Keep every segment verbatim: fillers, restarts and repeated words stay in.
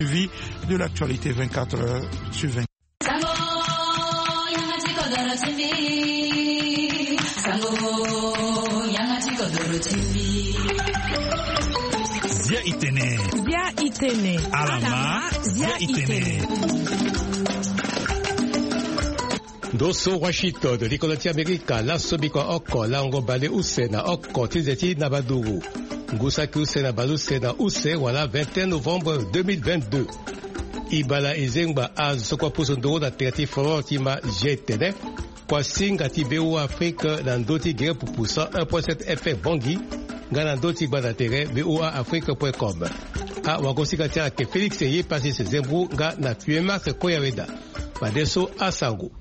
Suivi de l'actualité vingt-quatre heures sur vingt. Zia Itene. Zia Itene. Alama. Zia Itene. Doso Washington de l'Icolati America, la Sobikwa Oko, la Ngobale Usena, Oko, Tizeti Nabaduru. Ngusaki Usena Balusena Use, voilà, vingt et un novembre deux mille vingt-deux. Ibala Izengba Az Sokwa Pusundo, la Terti Forotima Jetene. Kwa Singa Tibeu Afrique, Nandoti Gere Pupusa, un virgule sept F M Bangi, Ganandoti Banatere, B O A Afrique point com. A Wagosika Tia ke Félix Eye passé ses embrouilles, Ga na Puema se Koyaweda. Badeso Asango.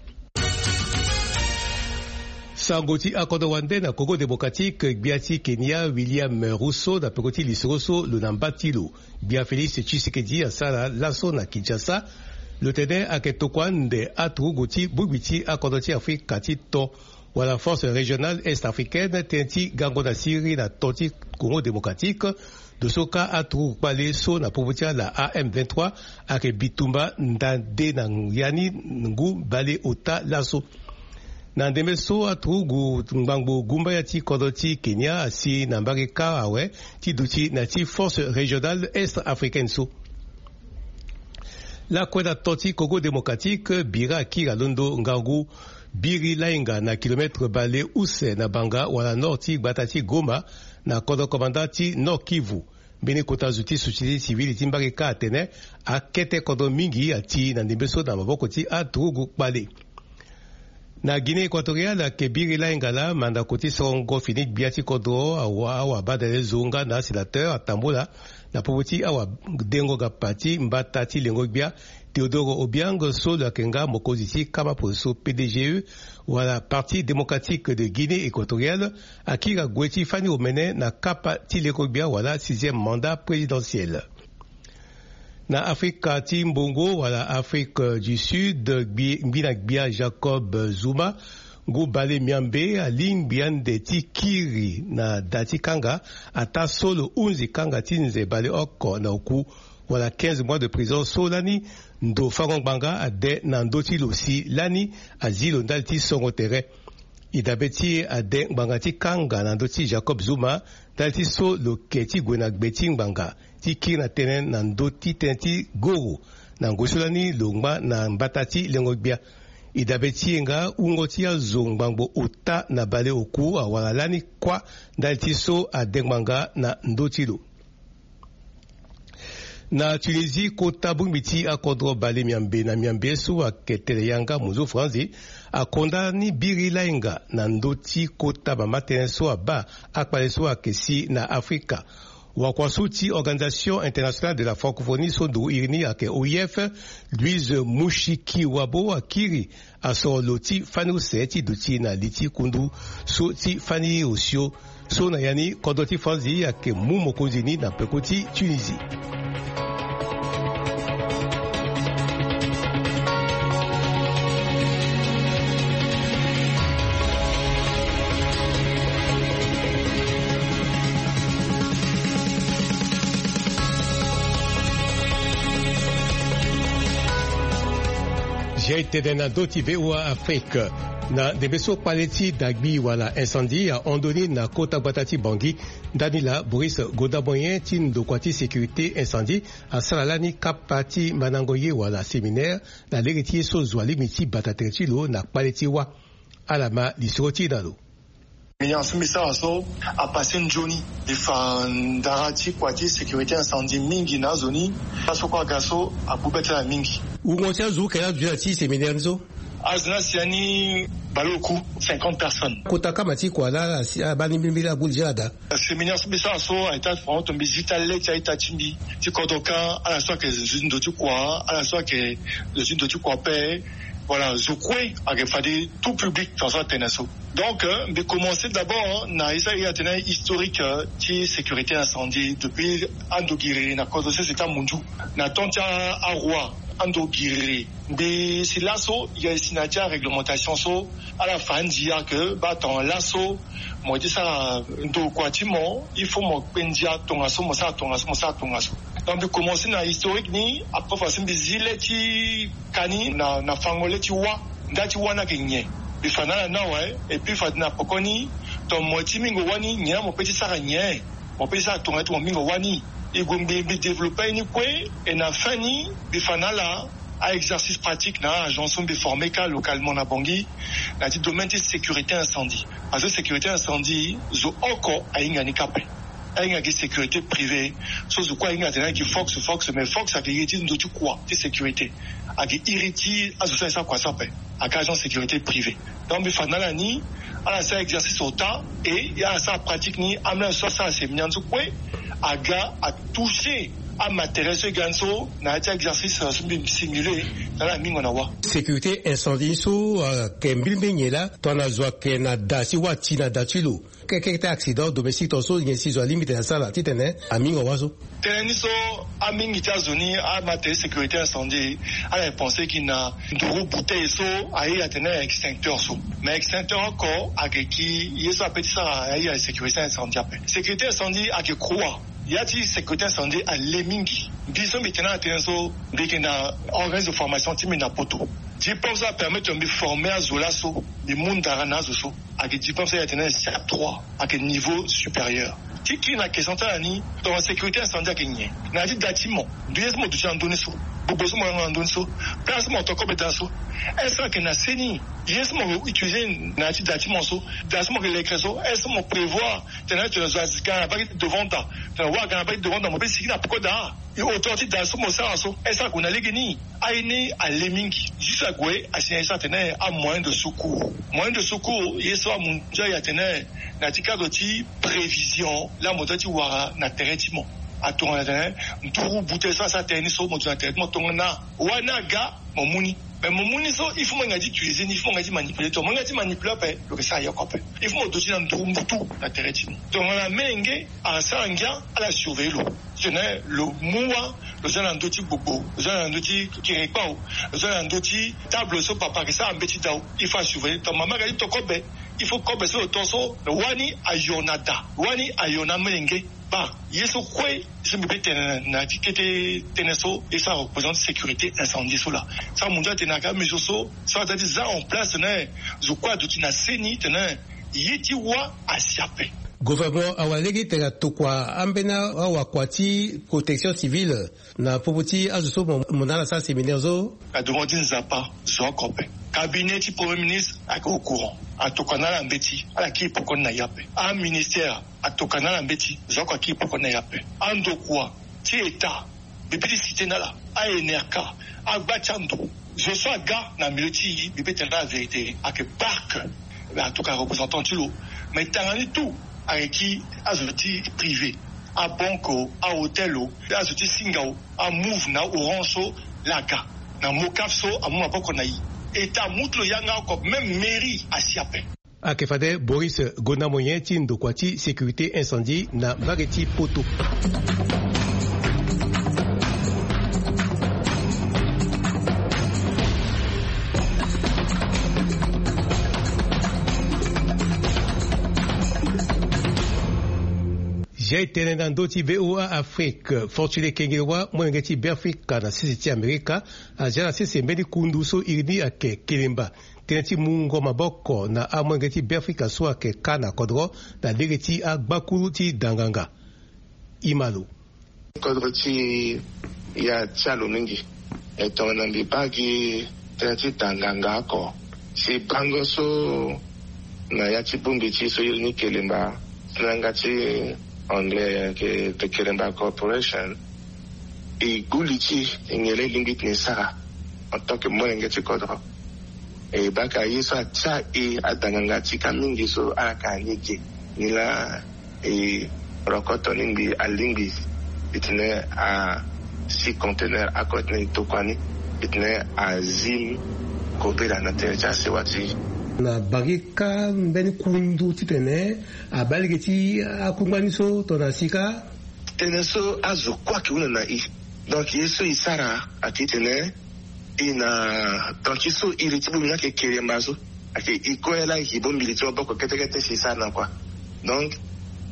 Sangoti Akodowande na Congo démocratique, Biati Kenya, William Rousseau, na Pekoti Lisroso, le Nambatilo, Bia Félix Tshisekedi, Asala, Lasso na Kinshasa, le Tédé Aketokwande, Atru Goti, Bubiti, Akodoti Afrique, Katito, ou la force régionale est-africaine, Tenti, Gangona Siri, na Toti Congo démocratique, de Soka Atru Bale So, na Pobutia, la A M vingt-trois, Ake Bitumba, Ndande, Nangyani, Ngu, Bale Ota, Lasso. Nandeme so atrugu ngbango gumba ya ti kodoti Kenya asi nambare karawe ti duti na ti force régionale est-africaine so. La kweda toti Congo démocratique bira kira londo ngangu biri lainga na kilomètre bale use na banga wala norti batati Goma na kodo komanda ti Nord Kivu. Bene kota zuti société civile timbare ka atene akete kodo mingi ati nandeme so na maboko ti atrugu bale. Na Guinée équatoriale, Kebiri Laingala, Manda Koti Songo Finit Biati Kodo, Awa Awa Badele Zunga, na sénateur, Atambola, na Pobuti Awa Dengo Gapati, Mbatati Lengogbia, Théodoro Obiang, Solo Kenga, Mokoziti, Kama Poso, P D G E, ou à la Parti démocratique de Guinée équatoriale, Akira Gweti Fani Omene, na Kapa Tilekogbia, voilà, sixième mandat présidentiel. Na Afrique Timbongo, voilà, Afrique du Sud, Gbinagbia Jacob Zuma, Goubale Miambe, Aline Biande Tikiri, na Dati Kanga, Ata Solo Unzi Kanga Tinze Bale Oko, na Oku, voilà, quinze mois de prison, Solani, Ndo Farongbanga, Ade, Nandoti Losi, Lani, Azilo Ndalti Songotere, Idabeti, Ade, Bangati Kanga, Nandoti Jacob Zuma, Dalti So, Loketi Gwenagbeti Banga, Tiki na tenen na ndoti tenti goro na ngosolani longba na mbatati lengogbia idabeti nga ungoti ya zongbango ota na bale oku awalalani kwa daltiso adengmanga na ndotilo. Na Tunisie kota bumbiti akodro bale miambe na miambe so aketele yanga muzo franzi akondani biri lainga na ndoti kota bamaten so aba akpale so akesi na Afrika. Wakwasuti, Organisation internationale de la francophonie, Sondo Irini, ake O I F, Louise Mushiki Wabo, Akiri, Aso Loti, Fani Useti, Duti na Liti Kundu, So Ti Fani Osio, So Nayani, Kodoti Fanzi, ake Mumo Kozini, na Pekoti, Tunisie. J'ai été dans d'autres V O A Afrique. Na debeso paleti dagbi wala incendie a ondoni na kota batati bangi Danila Boris Godaboyen tin do kwati sécurité incendie a salalani kapati manangoye wala séminaire na l'héritier sozwali miti batatreti lo na paleti wa alama lisoti dalo. Miliansu misaso a passé une journée de fandarati kwati sécurité incendie mingi na zoni paso kwa gaso a bubeta la mingi. Ou montia zu kaya durati séminaire zo? Azna siani baloku cinquante personnes. Kotaka mati kwa la bani bimbila buljada. Séminaire misaso a été vraiment tombé vitale qui a été timbi. Ti kodoka à la soit que les unes de tu quoi, à la soit que les unes de tu quoi paix. Voilà, je crois qu'il fallait tout public dans cette nation. Donc, euh, de commencer d'abord, on a essayé un historique de sécurité incendie depuis Andogiri, na cause de ce c'est un mundu. Na tontia à roi Andogiri. Mais c'est l'assaut, il y a une réglementation so à la fin dire que bah dans l'assaut, moi dis ça do quoi timon, il faut mon pendia ton assaut, mon ça ton assaut, mon ça ton assaut. donc commencer na historique ni après façon bizile ti kani na na fangole ti wa ndati wana kenye bifana na ouais et puis fadna pokoni to moti mingo wani nya mo petit sara nye mo petit sara to ngati mo mingo wani et gombe bi développer ni kwe et na fani bifana la à exercice pratique na agence bi formé ka localement na Bangui na dit domaine de sécurité incendie parce que sécurité incendie zo encore a ingani kapé a ingani sécurité privée so zo quoi ingani qui Fox Fox mais Fox a qui dit ndotu quoi de sécurité a qui irriti a zo ça quoi ça fait à agence sécurité privée donc bi fana la ni à ça exercice au temps et il y a ça pratique ni amène ça ça c'est mignon zo quoi aga a touché à m'intéresser ganso na été exercice simulé dans la mingo na wa sécurité incendie so kembilbenye la tona zwa ke na dasi wa tina datulo ke ke accident domestique to so ngesi zo limite na sala titene amingo wazo teneni so amingi tazoni a mate sécurité incendie a la pensé qu'il na nduru bouteille so ayi atene extincteur so mais extincteur encore a qui yeso petit ça ayi sécurité incendie sécurité incendie a que croire il y a des sécurité incendie à Lemingi. Disons maintenant attention dès qu'on a organisé de formation team na poto. Diplôme ça permet de me former à Zolaso, les monde d'Arana Zoso, avec diplôme ça atteindre C A trois à quel niveau supérieur. Qui qui na question ta ni dans la sécurité incendie à gagner. Na dit bâtiment, deuxièmement du en donner so. Boboso mo en donner so. Placement to compétence so. Est-ce que na seni, yes mo utiliser na dit bâtiment so, bâtiment que les créso, est-ce mo prévoir tenir tu les as devant ta. Tu vois quand pas devant dans mon pays c'est pourquoi da. Et autorité dans ce mo ça so. Est-ce qu'on a les gagner. Aïné à Lemingi, juste à Goué, à signaler tenir à moyen de secours. Moyen de secours, yes so mon dia ya tenir na tika doti prévision. La modati wara na terretiment a ton terrain nduru bouteille ça ça tennis so moto na terretiment tongana wana ga momuni mais momuni so il faut m'engadi utiliser il faut m'engadi manipuler to m'engadi manipuler pe le que ça y a quoi il faut moto na nduru mbutu na terretiment donc on a menge a sanga à la surveiller l'eau je n'ai le moua le zana ndoti bobo le zana ndoti kirepao le zana ndoti table so papa que ça en petit dao il faut surveiller to maman ga to kobe il faut kobe so toso wani ayonada wani ayona menge bah yeso kwe je me bête na tikete teneso et ça représente sécurité incendie so là ça mondial tenaka mais so ça ça dit ça en place ne je crois de tina seni tena yeti wa asiape gouvernement awalegi tela tokwa ambena awakwati protection civile na popoti azuso monala sa séminaire zo a demandé nzapa zo kopé cabinet du premier ministre a au courant a tokana la mbeti ala ki pokona na yape a ministère a tokana la mbeti zo kwa ki pokona na yape ando kwa ti état bibili cité nala a enerka a bachando je sois gars na militi bibete la vérité a que parc en tout cas représentant tulo mais tangani tout avec qui a zoti privé à banco à hôtelo a zoti singao à move na orange laga na mokafso a mo aboko na yi état mutlo yanga ko même mairie a siape akefade Boris Gonamoyen ti ndokwati sécurité incendie na Bageti Poto. J'ai été dans d'autres V O A Afrique, Fortuné Kengewa, Mwengeti Berfika, na sisi Amerika, a jana sisi mbedi kunduso iridi ake Kilimba. Teneti mungo maboko na a Mwengeti Berfika so ake Kana Kodro, na direti a Bakuru ti Danganga. Imalu. Kodro ti ya Tchalo Mingi, eto nambi bagi teneti Danganga ako. Si bango so na ya chibumbi ti so irini Kilimba, Nanga ti anglais que the Kilimba Corporation et Goulichi ingele lingit ni sara en tant que Mwengeti Kodro et baka yeso acha e adanganga tika mingi so aka nyike nila e rokoto ningi alingi itne a six conteneurs à contenir tokwani itne a zim kopera na teja sewati na bagika mbeni kundu titene abaligeti akungwaniso tonasika teneso azo kwa ki una na i donc yeso isara atitene ina donc iso iritibu mina ke kerembazo ake ikoela hibo milito boko ketekete sisa na kwa donc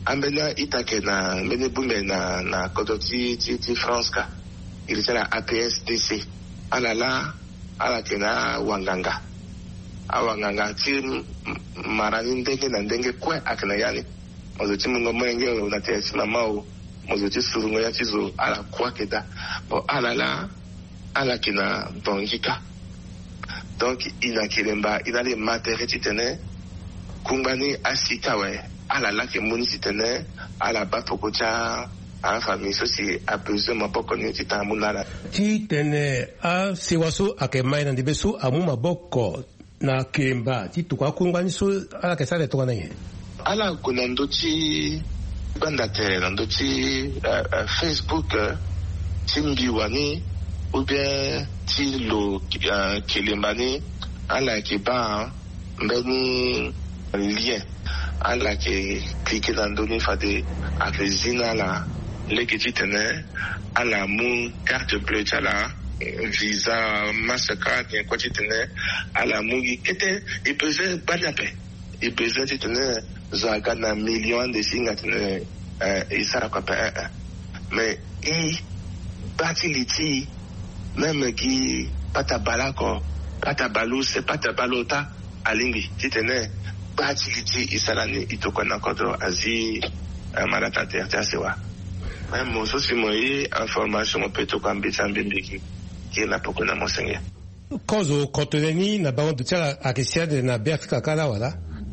ambena itake na mbene bumbe na na kodoti ti ti France ka il c'est la A P S D C ala la ala kena wanganga awanganga ti marani ndenge na ndenge kwe akena yani mozoti mungo mwenge na te ti mamao mozoti surungo ya tizo ala kwa keda bon ala la ala kena bongika donc ina kilemba ina le matériel titene kumbani asitawe ala la ke moni titene ala batoko cha a famille sosi a besoin maboko ni titamunala titene a siwaso akemai na ndibeso amu maboko na kemba titukwa kumbani so ala ke sale to na ala kuna ndoti banda te ndoti uh, uh, Facebook uh, timbiwani ou bien ti lo uh, kelembani ala ke ba mbeni lien ala ke cliquer dans donner fade avec zina la lekiti tene ala mu carte bleue chala visa mastercard et quoi tene ala mu kete et besoin banape et besoin tene zaga na millions de signes tene et ça quoi mais i batiliti même qui pata balako pata balou c'est pata balota alingi tene batiliti isalani itokona kodro azi marata terta sewa même mon souci moi information peut to kambitsa mbindiki qui na pokona monseigneur kozo kotoneni na bango de tala akisiade na Afrika kala wala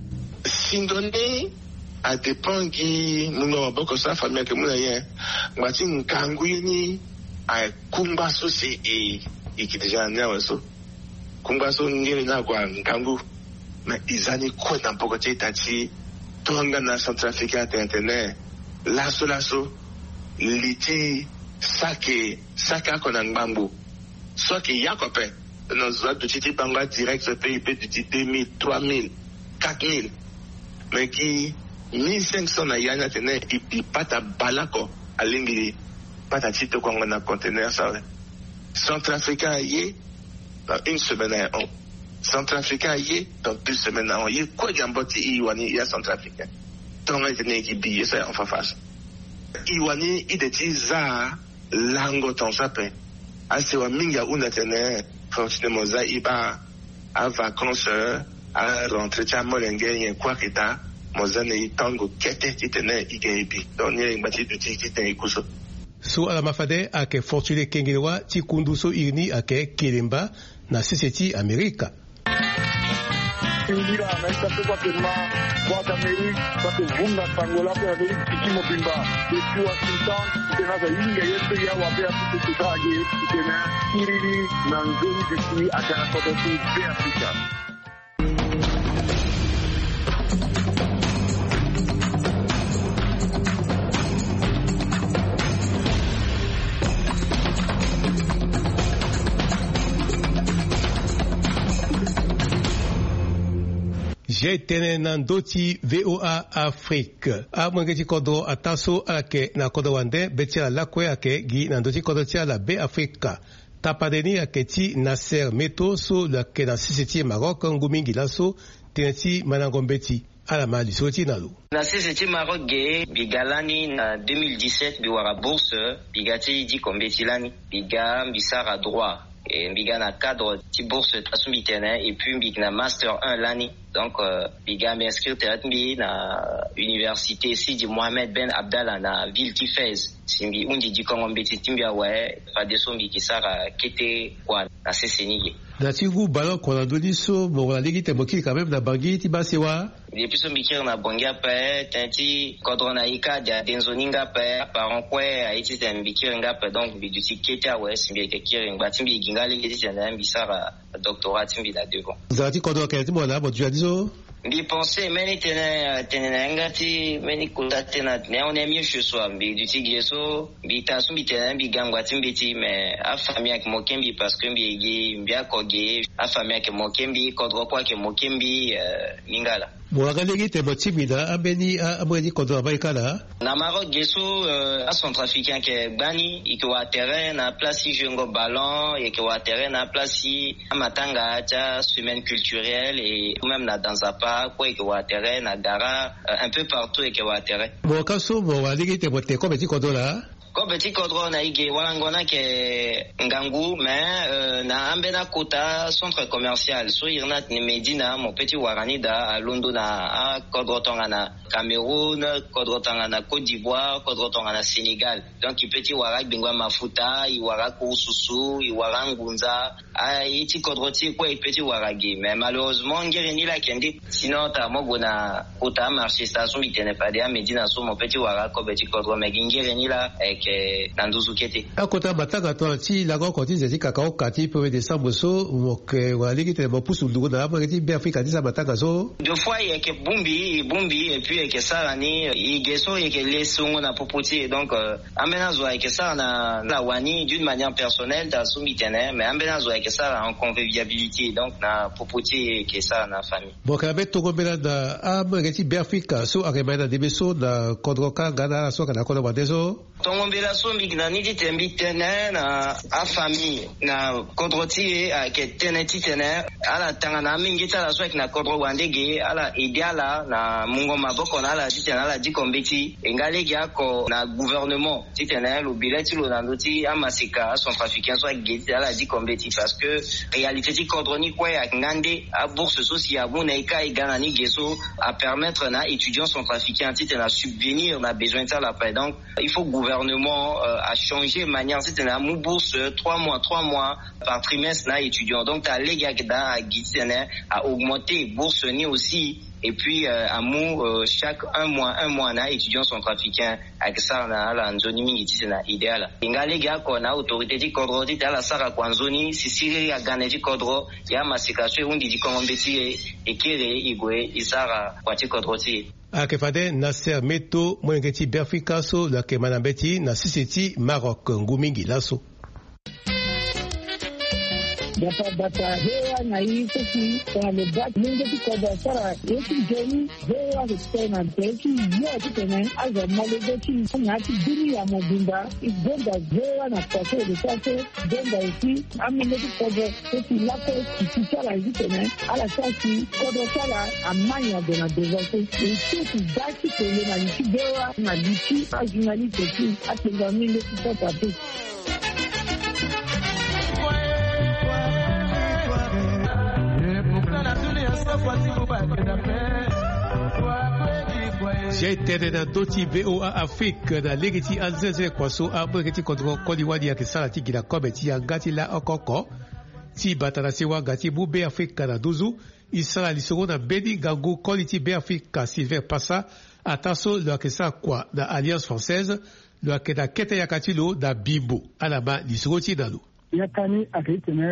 sindoni a dépend qui muno boko sa famille que muna yen ngati nkangwini a kumba sosi e ikidija nyawa so kumba so ngene na kwa nkangu mais izani ko na poko tati tonga na Centrafrique internet laso laso liti sake saka kona ngbambu soki yakope no zo du titi banga direct ce pays peut du deux mille trois mille quatre mille mais qui mille cinq cents na yana tene ipi pata balako alingi pata tito kwa na conteneur ça Centrafricain yé dans une semaine on Centrafricain yé dans deux semaines on yé quoi jamboti iwani ya Centrafricain tonga tene ki biye ça en face iwani ideti za lango tonsape asewa minga una tene forcément za iba à vacances à rentrer cha molenge yen kwa kita mozane itango kete titene igebi donye ngati duti titene ikuso so ala mafade ake fortune kengelwa tikunduso irni ake kilimba na siseti Amerika Ingira na itakuwa kema kwa Amerika kwa vunga tangola kwa Amerika tikimo bimba kwa Washington tena za inga yetu ya wapea tukutaje tena kiriri na ngoni diki akana kwa tu Afrika J'ai tene na ndoti V O A Afrique. A mwengeti kodo ataso alake na kodo wande betia la kwe ake gi na ndoti kodo tia la be Afrika. Tapadeni ake ti Nasser Meto so la ke na siseti Maroc ngumingi laso teneti manangombeti. Ala mali soti nalu. Na siseti Maroc ge bigalani na deux mille dix-sept biwara bourse bigati di kombeti lani biga bisara droit. Et biga na cadre ti bourse tasumbi tene et puis biga na master un lani. Donc, euh, biga m'inscrire teratmbi na université Sidi Mohamed Ben Abdallah na ville Tifez. Simbi undi di Kongo mbeti timbia wae fadeso mbi kisara kete kwa na sesenige. Dati gu balo kwa doli so bon la ligi temoki quand même na bangi ti basewa. Depuis so mbikir na bongia pe tenti kodrona ika dia denzoninga pe paron kwe aiti tem mbikir nga pe donc bi duti kete wae simbi ke kiri ngba timbi gingali ngeti tena mbisara doctorat timbi na devant. Zati kodro kete mo na bo tu adiso. Bi pensé meni tena tena ngati meni kota tena ne on est mieux chez soi bi duti geso bi tasu bi tena bi gangwa timbi ti mais a famille ak mokembi parce que bi gi mbia koge a famille ak mokembi kodro kwa ke mokembi uh, ningala. Mwagalegi te motimida abeni abeni kodwa baikala. Na Maroc geso a centrafricain ke bani iko wa terrain na place jengo ballon et que wa terrain na place matanga cha semaine culturelle et ou même na danzapa quoi que wa terrain na gara un peu partout et que wa terrain. Mwakaso mwagalegi te mote ko beti kodola. Ko beti kodro na ige walangona ke ngangu mais euh, na ambena kota centre commercial so irna ni Medina mon petit warani da à Londres na kodro tonga na Cameroun kodro tonga na Côte d'Ivoire kodro tonga na Sénégal donc il petit warak bingwa mafuta i warak ususu i warangunza a iti kodro ti quoi petit waragi mais malheureusement ngireni la kendi sinon ta mogo na kota marché station bitene pas dia Medina so mon petit warak ko beti kodro mais ngireni la ke nanduzukete akota bataka to ti la ko koti zeti kakao kati pe décembre so moke waliki te mo pusu lugo na ba ti be Afrika ti sa bataka so deux fois il y a que bumbi bumbi et puis que ça ni il geso et que les songo na popoti donc amena zo et que ça na la wani d'une manière personnelle ta soumitene mais amena zo et que ça en convivialité donc na popoti et que ça na famille bon ka be to ko bela da amena ti be Afrika so akemana de beso da kodroka gana so kana ko ba deso Tongombela sombi na nidi tembi tene na a famille na kodroti a ke tene ti tene ala tanga na mingi tala so na kodro wandege ala ideala na mungo maboko na ala ti tene ala di kombeti engale gya ko na gouvernement ti tene lo bileti lo na ndoti amasika centrafricain so geti ala di kombeti parce que réalité ti kodroni kwa ya ngande a bourse sociale bona ika igana ni geso à permettre na étudiants centrafricains ti tene à subvenir na besoin ta la paix donc il faut gouvernement euh, a changé manière c'était la bourse trois mois trois mois par trimestre na étudiant donc ta lega da a gitsene a augmenté bourse ni aussi et puis euh, à mou euh, chaque un mois un mois na étudiants centrafricains avec ça na la nzoni mingi ti na idéal ingale ga ko na autorité di kodro di la sara kwanzoni sisiri ya gane di kodro ya masikaswe undi di kombeti ekere igwe isara kwa ti kodro ti akefade Nasser Meto mwengeti Afrika so la kemanambeti na siseti Maroc ngumingi laso Data data hewa na hii sisi kwa lebak mingi tukoda sara yeki jeni hewa kutena teki yote tena aza malebeki ngati dini ya mobimba igonda hewa na kwaso de kwaso gonda isi amine tukoda sisi lako kisala hizi tena ala sasi kodo sala amanya de na devote isi dati tele na nchi hewa na lichi ajunali teki atenga mingi tukoda tu J'ai été dans d'autres V O A Afrique, dans l'égiti Alzeze Kwaso, Abregeti Kodro, Kodiwadi, Akisarati, Gila Kobeti, Gati La Okoko, Ti Batanasiwa, Gati Boube Afrique, na Douzou, Isra Lisoro, na Bedi Gango, Koliti B Afrique, Sylvain Passa, Ataso, le Akisa Kwa, dans Alliance Française, le Akeda Kete Yakatilo, dans Bibo, Alaba, Lisoro Tidalo. yakani akaitene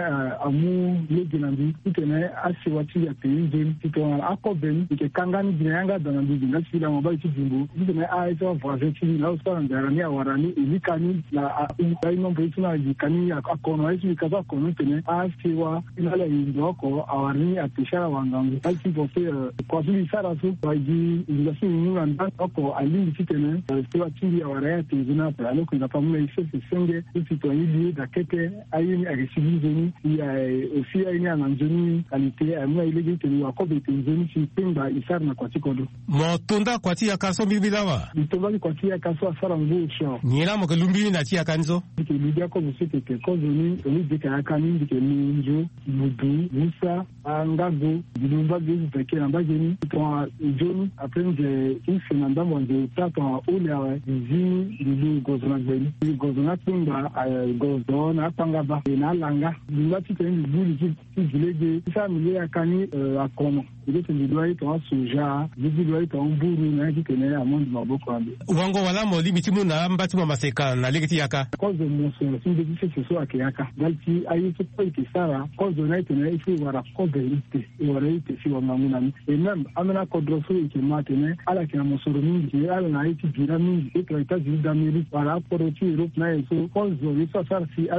amu leginandi itene asiwati ya peinjin itona akoben ike kangani jinanga danandi jinga sila mobile tijimbu itene aizo voisin na usana ndarani awarani ilikani na ukai no betuna jikani akono aizo kaza kono tene asiwa inala indoko awarani atishara wangangu alti bofe kwa zili sara su baji ingasi nuranda oko alindi tene siwa tindi awaraya tizina pa aloko na pamuna ise senge ititoni da keke ayini agisibize ni ya ofia ni ananjoni kalite amwa ilege teni wakobe tenzoni si pemba isarna kwa tikodo mo tonda kwa tia kaso bibilawa itonda kwa tia kaso asara ngusho nyira mo kelumbi na tia kanzo ke lidia ko musete ke kozoni ni dika yakani dike minjo mudu musa angago dilumba gezi peke ambajeni to joni aprende ifina ndamo nje tato ule awe zini dilu gozona gbeni gozona tumba gozona panga ba na langa dilati teni buli zilege isa mile yakani akono ile teni doyi to soja bibi doyi to mburu na kitene amondi maboko ambe wango wala mo limiti mu na mbati mo maseka na legiti yaka kozo mo so sinde dise so akiyaka dalti ayitu ko ikisara kozo na itene ifi wara kobe ite wara ite si wanga munani e même amena kodroso ikimate ala kina mosoro mingi ala na iti jira mingi ito ita jida miri wala poro ti Europe na eso kozo isa sarsi ala ingam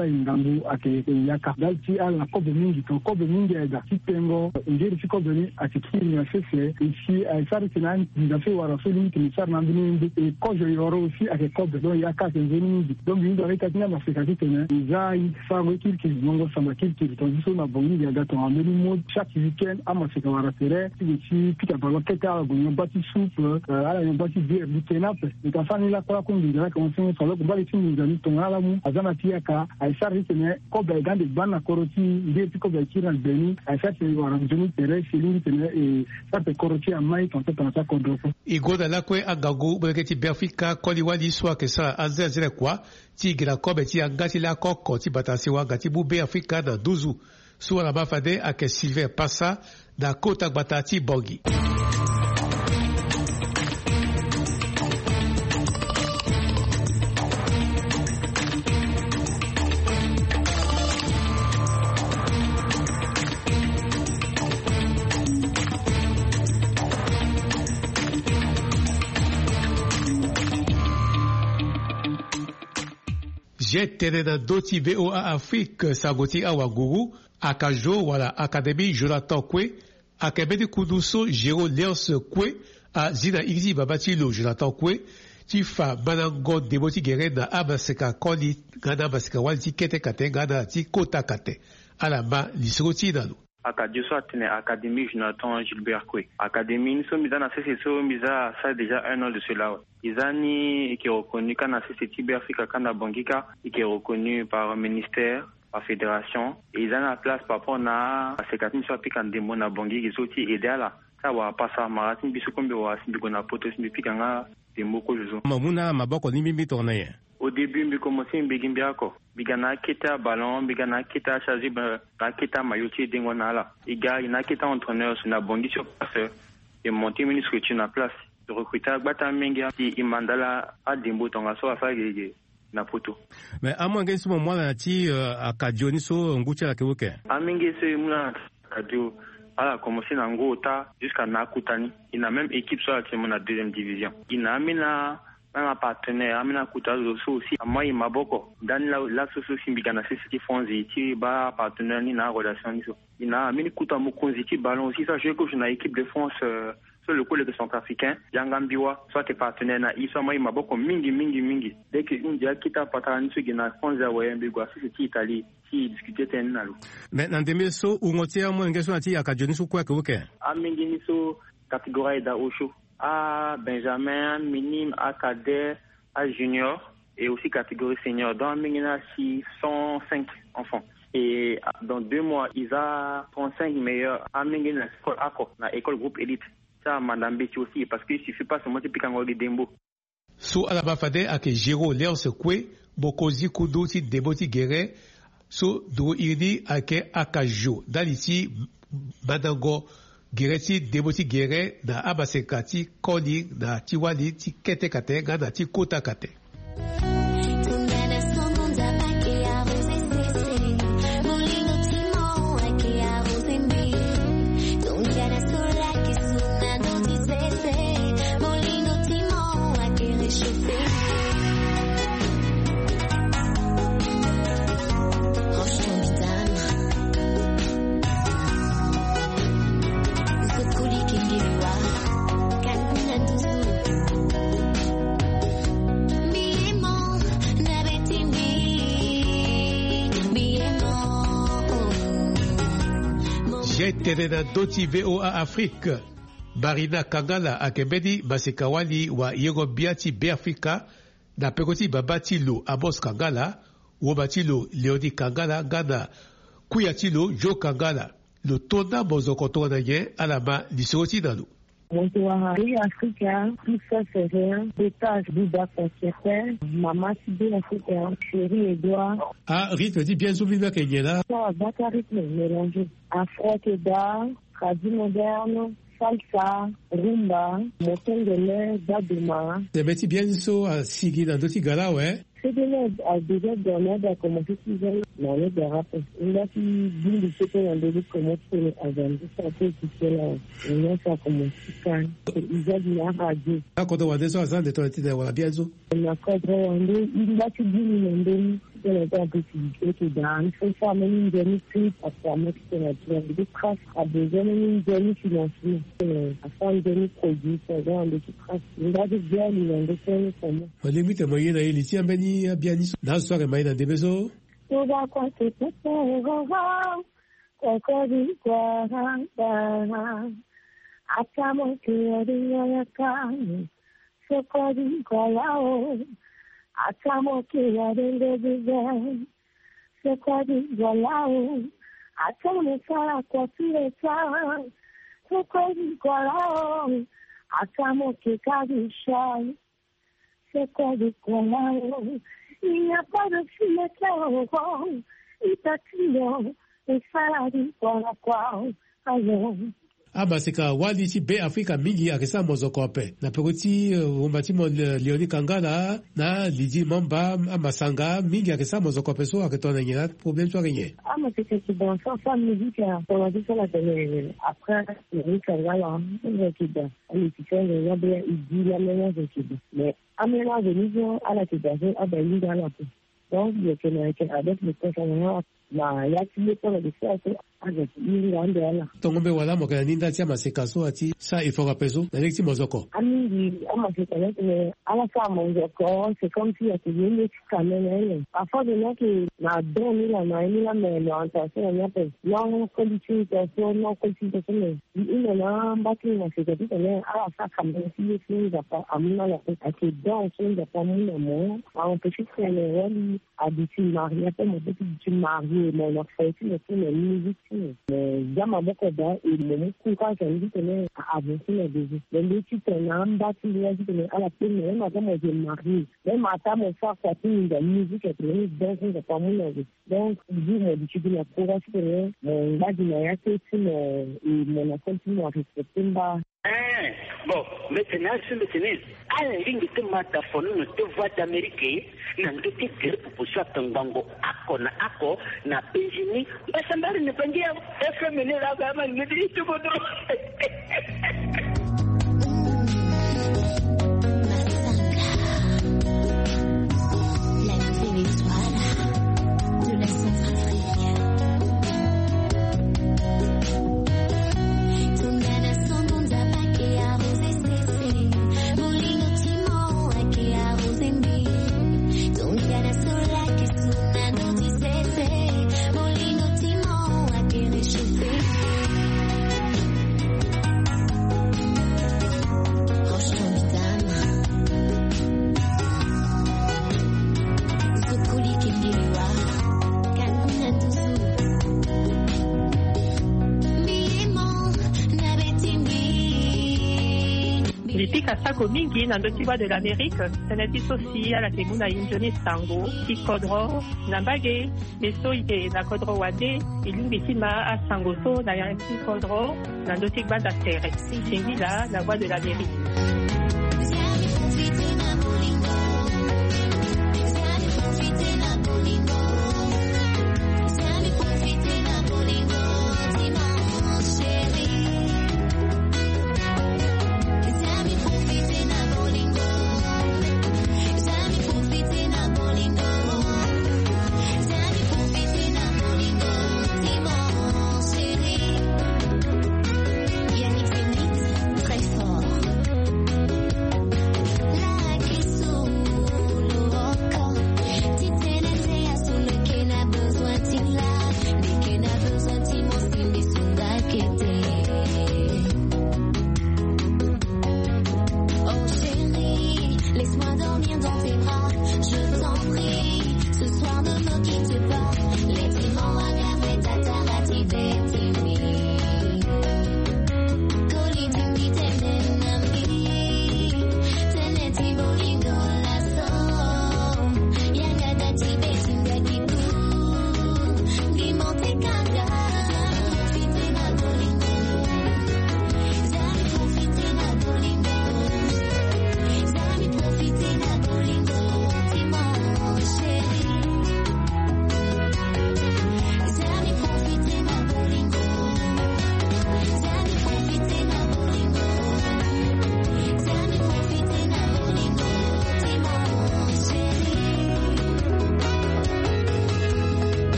nangu ake yaka dalti ala kobe mingi to kobe mingi da kitengo ngeri fi kobe ni atikiri na sese ici a sari tinan ndafe wara fili ki sar na bini e kojo yoro aussi ake kobe do yaka tenzeni donc ni do reka tina mafika kitene izai fa wekil ki nongo sama kilki to biso na bongi ya gato ameli mo chaque weekend ama fika wara tere ici pika balo keta go nyobati soupe ala nyobati bière bitenape ikafani la kwa kundi ndira kwa msingi solo kubali chini ndani tongala mu azana tiaka a sari tene kobe gande bana koroti ndiri kobe kira beni a sari wara mjuni tere shilingi tene e sari koroti amai tonto tonta kodoko igoda lakwe agagu breketi Biafrika koli wali swa kesa azia zile kwa ti gira kobe ti angati la koko ti batasi wa gati bu Biafrika na duzu suwa la bafade ake Sylvain Passa da kota batati bogi. Jetere na doti V O A Afrique sagoti awaguru akajo wala Académie Jonathan Kwe akebedi kuduso Jero Leos Kwe a zina igzi babatilo Jonathan Kwe tifa banango deboti gere na abaseka koli gana baseka wali ti kete kate gana ti kota kate alama lisroti nalo Akadioso atene Académie Jonathan Gilbert Kwe. Académie nous sommes dans ces so misa ça déjà un an de cela. Izani qui est reconnu kana C T B Africa kana bangika qui est reconnu par le ministère, par fédération et ils ont la place par rapport na sekatini so pika ndemo na bangi qui soti idéal ça va passer marathon biso kombe wa simbiko na poto simbika nga demo ko jozo. Mamuna maboko ni mimi tourner. Au début, je commençais à me dire que bigana kita ballon, bigana kita chargé, na kita mayoti dengonala. Iga, ina kita entraîneur sur na bongi sur place et monter ministre tu na place. De recruter bata menga ti imandala a dembo tonga so afa na poto. Mais à moins que ce moment là ti akadioni so ngucha la kewoke. A menga se muna akadio a commencé na ngota jusqu'à Nakutani. Il a même équipe sur la deuxième division. Il a amena un partenaire amena kuta aussi amai maboko dan la la soso simbikana sisi fonzi ti ba partenaire ni na relation ni so ina ameni kuta mukonzi ti ballon aussi ça je que je na équipe de France euh, sur le côté de centrafricain yangambiwa soit tes partenaires na iso amai maboko mingi mingi mingi dès que india kita patani so gina fonza wembe gwa sisi ti Italie ti discuter ten nalo mais dans des so ungotia mo ngeso ati akajoni so kwa ke a mingi ni so catégorie da osho à Benjamin, minime, à cadet, à junior et aussi catégorie senior. Dans Mingina, six cent cinq enfants. Et dans deux mois, ils ont trente-cinq meilleurs à Mingina, à l'école groupe élite. Ça, Madame Betty aussi, parce qu'il ne suffit pas seulement de piquer un de Dembo. So alabafade ake Jero Leos Kwe, bokozi kuduti deboti gere, so do irdi ake akajo. Daliti, badango, Gereti deboti gere da abasekati koli da tiwali ti kete kate gada ti kota kate. Jetere na doti V O A Afrique Barina Kangala akebedi basekawali wa Yego Biati Biafrika na pekoti babatilo Abos Kangala wobatilo Leodi Kangala gada kuyatilo Jo Kangala lo tona bozokoto na ye alama lisoti nalo. Wahari Afrika, tout ça c'est rien. Détage Bouba Concertain, Maman Sibé Afrika, Chéri Edouard. Ah, rythme dit bien souvent que y est là. Ça va pas rythme mélangé. Afro Keda, Tradi moderne, salsa, rumba, motel de l'air, daduma. C'est petit bien so à Sigi dans d'autres gala, ouais. C'est de l'aide à déjà dans l'aide à commencer six ans dans l'aide de rap. Il a qui dit que c'était un début comment c'est à vendre ça peut être là. Il a ça comme quand il a dit à radio. Ah quand on va descendre ça de toi tu dois bien so. On a cadré on dit il a qui dit il c'est un possibilité que dans il faut faire même une dernière prise pour permettre que la durabilité trace a besoin d'une dernière financement. À faire une dernière produit, c'est un des traces. Il y a des biens, il y a des choses comme ça. On limite à moyen d'aller ici en Beni à Bianis. Dans ce soir, il y a des maisons. On va quoi c'est pour ça? Quoi dit quoi? Atamo que adinya kani. C'est quoi dit quoi là? Atamo que adinya bizen. C'est quoi dit quoi là? Atamo ça quoi tu es ça? C'est quoi dit quoi là? Atamo que kadisha. C'est quoi dit quoi là? Il n'y a pas de fille qui est il t'a crié, et ça l'a dit quoi la quoi, alors. Ah bah c'est que wadi si be Afrika mingi akisa mozokope na pekoti umbati mo Leoni Kangala na Lidi Mamba amasanga mingi akisa mozokope so aketona ngina problème so gagné. Ah mais c'est que bon ça ça musique on a dit ça la télé après Leoni Kangala on qui dans les petits les gens bien ils disent la même chose mais à mélange de niveau à la télé à ben dans la peau donc il y a que avec le personnel na ya tile pour le faire avec il y a ndela tongombe wala mo kana ninda tia masekaso ati sa ifora peso na lekti mozoko ami ama c'est que à la fin mozoko c'est comme si il y a une caméra à force de là que na donné la na ni la mais la intention il y a pas non qualification non qualification il y a un bâti na c'est que tu là à ça comme si c'est ça pas amina la à que dans c'est ça pas mon amour on peut juste faire les rôles habitués mariés pas mon petit tu marié mon enfant tu le fais les musiques mais jama boko da et le coup quand je dis que les avancer les deux les tu te n'as pas tu dis que les à la fin mais moi comme je marié mais ma femme mon frère ça une de musique et les dans c'est pas mon avis donc je me dis que la courage que mon là il y a que tu me et mon enfant tu me respectes pas. Eh, bon, maintenant, je me tenais à la ligne de ma téléphone, de voix d'Amérique, n'a de titre pour ça, ton bango, ako, na ako, na péjini, bah, ça m'a rien de dire, et fait mener la gamme, me dit, tu vas Sako mingi na ndotiwa de l'Amérique, sanati sosi ala temuna injoni sango, ki kodro, nambage, meso ite na kodro wade, ilungi sima a sangoso na yanki kodro, na ndotikwa da tere. Singila, la voix de l'Amérique.